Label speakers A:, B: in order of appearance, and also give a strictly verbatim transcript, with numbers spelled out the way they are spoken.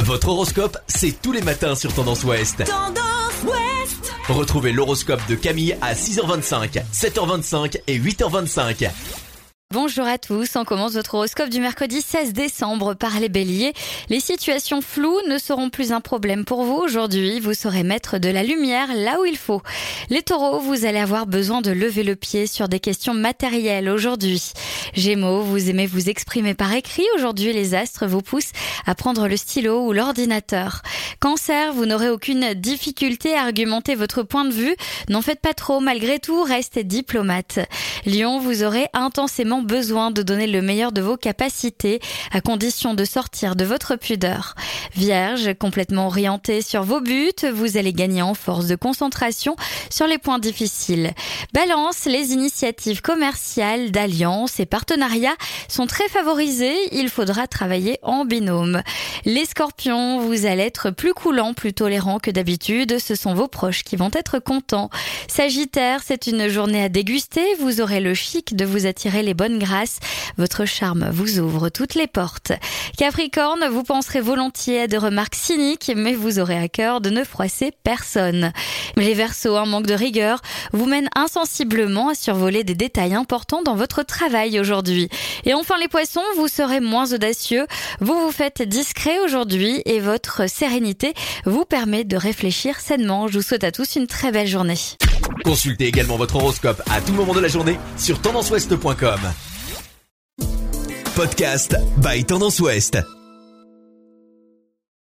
A: Votre horoscope, c'est tous les matins sur Tendance Ouest.
B: Tendance Ouest.
A: Retrouvez l'horoscope de Camille à six heures vingt-cinq, sept heures vingt-cinq et huit heures vingt-cinq.
C: Bonjour à tous, on commence votre horoscope du mercredi seize décembre par les béliers. Les situations floues ne seront plus un problème pour vous aujourd'hui, vous saurez mettre de la lumière là où il faut. Les taureaux, vous allez avoir besoin de lever le pied sur des questions matérielles aujourd'hui. Gémeaux, vous aimez vous exprimer par écrit, aujourd'hui les astres vous poussent à prendre le stylo ou l'ordinateur. Cancer, vous n'aurez aucune difficulté à argumenter votre point de vue, n'en faites pas trop, malgré tout, restez diplomate. Lion, vous aurez intensément besoin de donner le meilleur de vos capacités, à condition de sortir de votre pudeur. Vierge, complètement orienté sur vos buts, vous allez gagner en force de concentration sur les points difficiles. Balance, les initiatives commerciales, d'alliances et partenariats sont très favorisées, il faudra travailler en binôme. Les scorpions, vous allez être plus coulant, plus tolérant que d'habitude, ce sont vos proches qui vont être contents. Sagittaire, c'est une journée à déguster, vous aurez le chic de vous attirer les bonnes grâces, votre charme vous ouvre toutes les portes. Capricorne, vous penserez volontiers à des remarques cyniques, mais vous aurez à cœur de ne froisser personne. Les Verseaux, un manque de rigueur vous mène insensiblement à survoler des détails importants dans votre travail aujourd'hui. Et enfin les Poissons, vous serez moins audacieux, vous vous faites discret aujourd'hui et votre sérénité vous permet de réfléchir sainement. Je vous souhaite à tous une très belle journée.
A: Consultez également votre horoscope à tout moment de la journée sur tendance ouest point com. Podcast by Tendance Ouest.